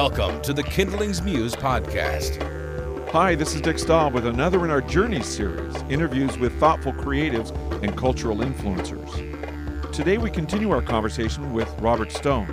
Welcome to the Kindlings Muse podcast. Hi, this is Dick Staub with another in our Journey series, interviews with thoughtful creatives and cultural influencers. Today we continue our conversation with Robert Stone.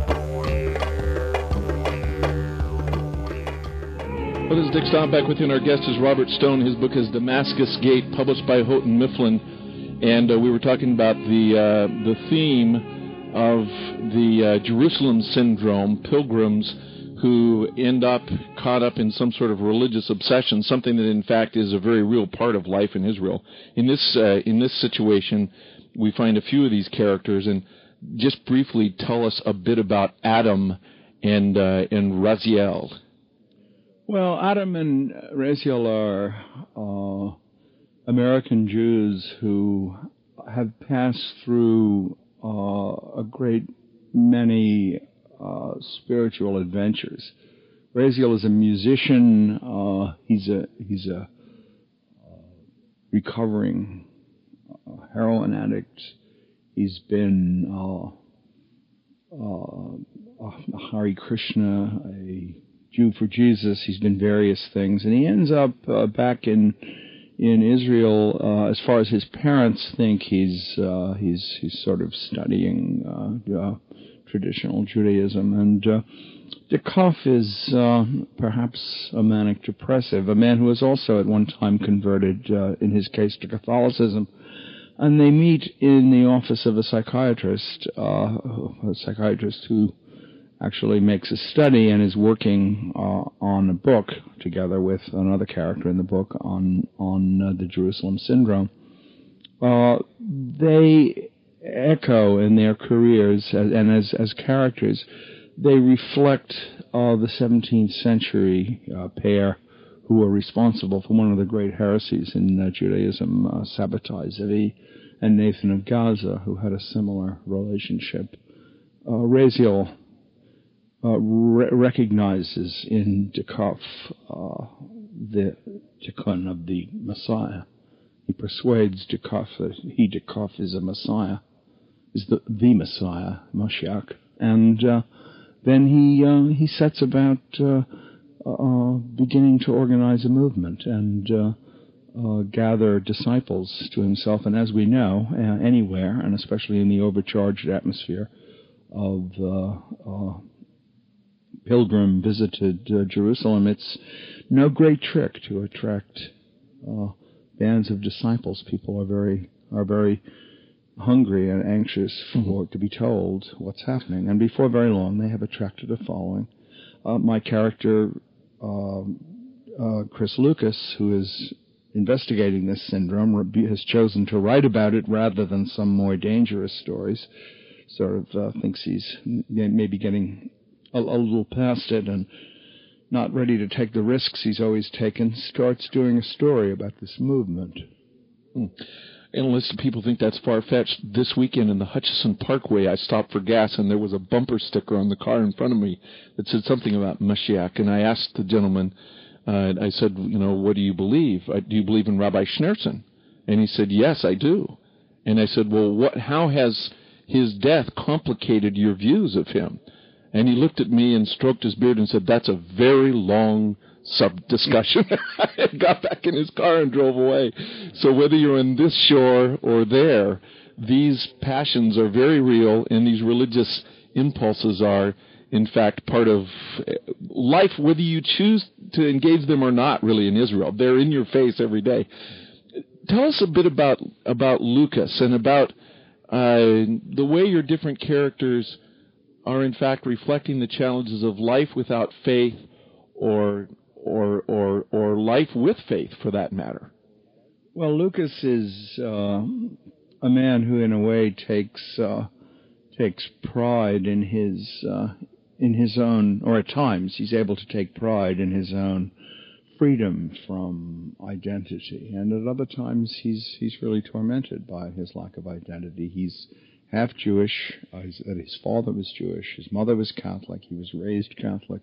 Well, this is Dick Staub back with you, and our guest is Robert Stone. His book is Damascus Gate, published by Houghton Mifflin. And we were talking about the theme of the Jerusalem syndrome, pilgrims who end up caught up in some sort of religious obsession, something that in fact is a very real part of life in Israel. In this situation, we find a few of these characters, and just briefly tell us a bit about Adam and Raziel. Well, Adam and Raziel are American Jews who have passed through a great many spiritual adventures. Raziel is a musician. He's a recovering heroin addict. He's been Hare Krishna, a Jew for Jesus. He's been various things, and he ends up back in Israel. As far as his parents think, he's sort of studying traditional Judaism. And Dikov is perhaps a manic depressive, a man who was also at one time converted, in his case, to Catholicism. And they meet in the office of a psychiatrist who actually makes a study and is working on a book together with another character in the book on the Jerusalem syndrome. They echo in their careers and as characters, they reflect the 17th century pair who were responsible for one of the great heresies in Judaism, Sabbatai Zevi and Nathan of Gaza, who had a similar relationship. Raziel recognizes in Dikov the tikkun of the Messiah. He persuades Dikov that Dikov is a Messiah, is the Messiah, Mashiach, and then he sets about beginning to organize a movement and gather disciples to himself. And as we know, anywhere, and especially in the overcharged atmosphere of pilgrim visited Jerusalem, it's no great trick to attract bands of disciples. People are very hungry and anxious to be told what's happening, and before very long they have attracted a following. My character, Chris Lucas, who is investigating this syndrome, has chosen to write about it rather than some more dangerous stories. Sort of thinks he's maybe getting a little past it and not ready to take the risks he's always taken, starts doing a story about this movement. Analysts and people think that's far-fetched. This weekend in the Hutchison Parkway, I stopped for gas, and there was a bumper sticker on the car in front of me that said something about Mashiach. And I asked the gentleman, I said, what do you believe? Do you believe in Rabbi Schneerson? And he said, yes, I do. And I said, well, how has his death complicated your views of him? And he looked at me and stroked his beard and said, that's a very long sub-discussion. I got back in his car and drove away. So whether you're in this shore or there, these passions are very real, and these religious impulses are, in fact, part of life, whether you choose to engage them or not, really, in Israel. They're in your face every day. Tell us a bit about Lucas and about the way your different characters are, in fact, reflecting the challenges of life without faith or life with faith, for that matter. Well, Lucas is a man who, in a way, takes pride in his own, or at times he's able to take pride in his own freedom from identity, and at other times he's really tormented by his lack of identity. He's half Jewish. His father was Jewish. His mother was Catholic. He was raised Catholic.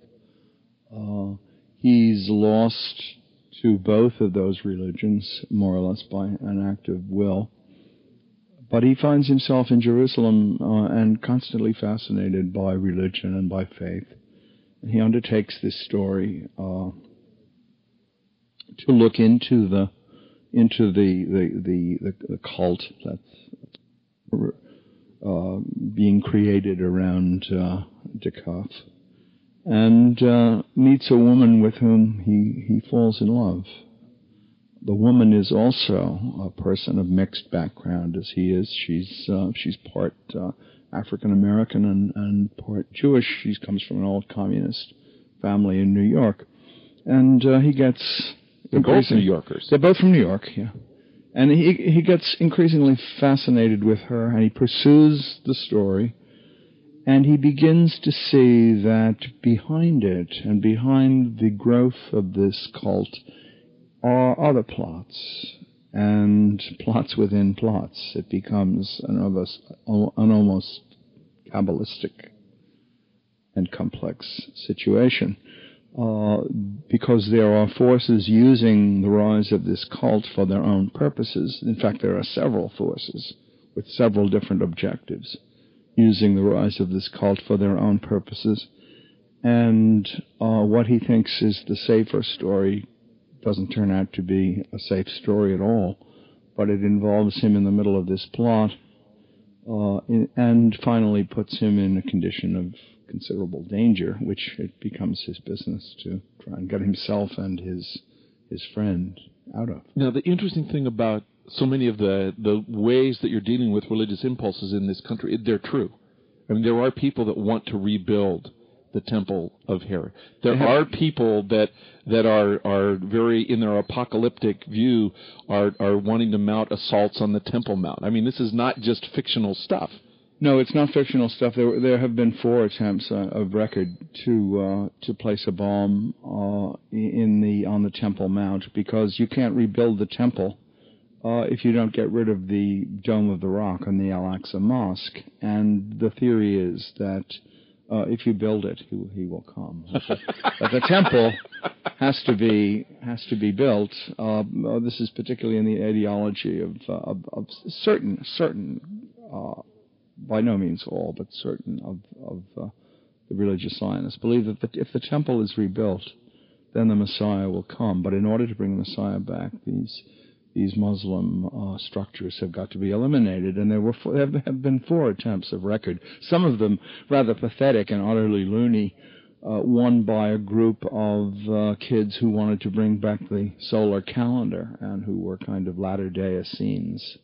He's lost to both of those religions, more or less by an act of will. But he finds himself in Jerusalem and constantly fascinated by religion and by faith. He undertakes this story to look into the cult that's being created around Dikaf, and meets a woman with whom he falls in love. The woman is also a person of mixed background as he is. She's part African American and part Jewish. She comes from an old communist family in New York, and he gets. They're both New Yorkers. They're both from New York, yeah. And he gets increasingly fascinated with her, and he pursues the story, and he begins to see that behind it and behind the growth of this cult are other plots, and plots within plots. It becomes an almost Kabbalistic and complex situation. Because there are forces using the rise of this cult for their own purposes. In fact, there are several forces with several different objectives using the rise of this cult for their own purposes. And what he thinks is the safer story doesn't turn out to be a safe story at all, but it involves him in the middle of this plot and finally puts him in a condition of considerable danger, which it becomes his business to try and get himself and his friend out of. Now, the interesting thing about so many of the ways that you're dealing with religious impulses in this country, they're true. I mean, there are people that want to rebuild the Temple of Herod. There are people that are very, in their apocalyptic view, are wanting to mount assaults on the Temple Mount. I mean, this is not just fictional stuff. No, it's not fictional stuff. There have been 4 attempts of record to place a bomb on the Temple Mount, because you can't rebuild the temple if you don't get rid of the Dome of the Rock and the Al-Aqsa Mosque. And the theory is that if you build it, he will come. But the temple has to be built. This is particularly in the ideology of certain. By no means all, but certain of the religious Zionists believe that if the temple is rebuilt, then the Messiah will come. But in order to bring the Messiah back, these Muslim structures have got to be eliminated. And there have been 4 attempts of record, some of them rather pathetic and utterly loony. One by a group of kids who wanted to bring back the solar calendar and who were kind of Latter-day Essenes.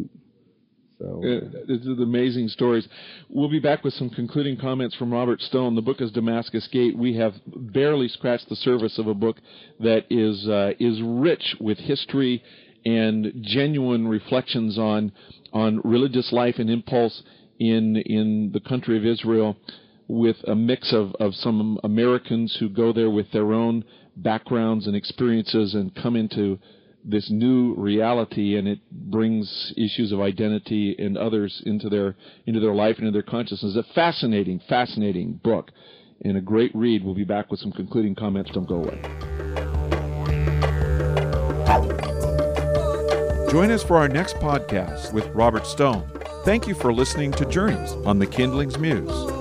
These are amazing stories. We'll be back with some concluding comments from Robert Stone. The book is Damascus Gate. We have barely scratched the surface of a book that is rich with history and genuine reflections on religious life and impulse in the country of Israel, with a mix of some Americans who go there with their own backgrounds and experiences and come into this new reality, and it brings issues of identity and others into their life and into their consciousness. A fascinating book and a great read. We'll be back with some concluding comments. Don't go away. Join us for our next podcast with Robert Stone. Thank you for listening to Journeys on the Kindling's Muse.